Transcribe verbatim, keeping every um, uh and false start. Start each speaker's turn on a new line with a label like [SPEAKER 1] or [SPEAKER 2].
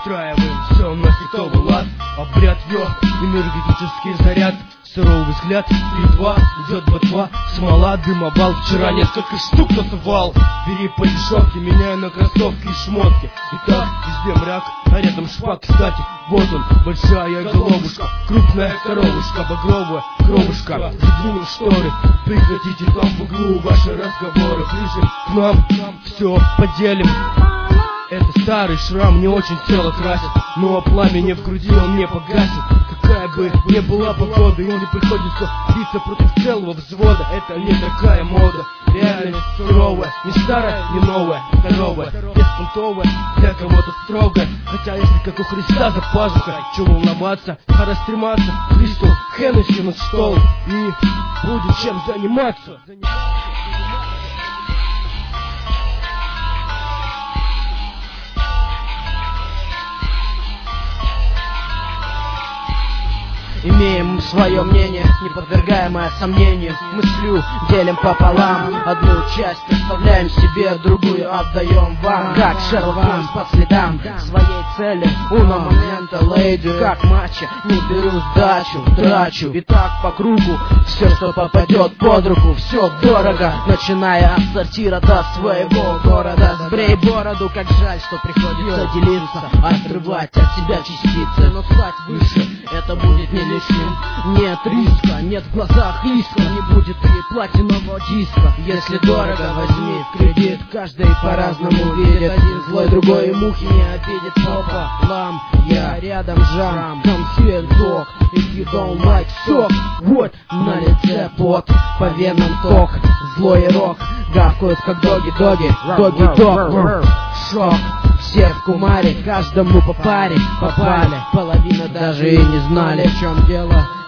[SPEAKER 1] Настраиваем все на хитовый лад. Обряд йо, энергетический заряд. Суровый взгляд, три-два, идет ботва. Смола, дым, обвал, вчера несколько штук насывал. Бери по дешевке, меняю на кроссовки и шмотки. Итак, везде мрак, а рядом шпак, кстати. Вот он, большая головушка, крупная коровушка, багровая кровушка. Задвинем шторы, прекратите там в углу ваши разговоры. Ближе к нам, все поделим. Это старый шрам, не очень тело красит, но пламени в груди он не погасит. Какая бы ни была погода, или приходится биться против целого взвода. Это не такая мода, реальность суровая, не старая, не новая, здоровая, беспонтовая, для кого-то строгая. Хотя если как у Христа за пазухой, чего волноваться, пора стрематься, Христу Хеннесси над столом, и будет чем заниматься.
[SPEAKER 2] Имеем свое мнение, не подвергаемое сомнению. Мыслю делим пополам, одну часть оставляем себе, другую отдаем вам. Как Шерлок Холмс по следам своей цели, уно момента леди. Как матча, не беру сдачу, трачу. И так по кругу, все, что попадет под руку. Все дорого, начиная от сортира до своего города. Сбрей бороду, как жаль, что приходится делиться, отрывать от себя частицы. Но стать выше, это будет не лишним. Нет риска, нет в глазах иска, не будет и платинового диска. Если дорого, возьми в кредит, каждый по-разному видит. Один злой, другой и мухи не обидит. Попа, лам, я рядом жам. Come here, dog, if you don't like сок. Вот на лице пот, по венам ток. Злой рок, гавкают как доги-доги, доги-дог. Шок, все в кумаре, каждому по паре попали. Половина даже и не знали, в чем дело.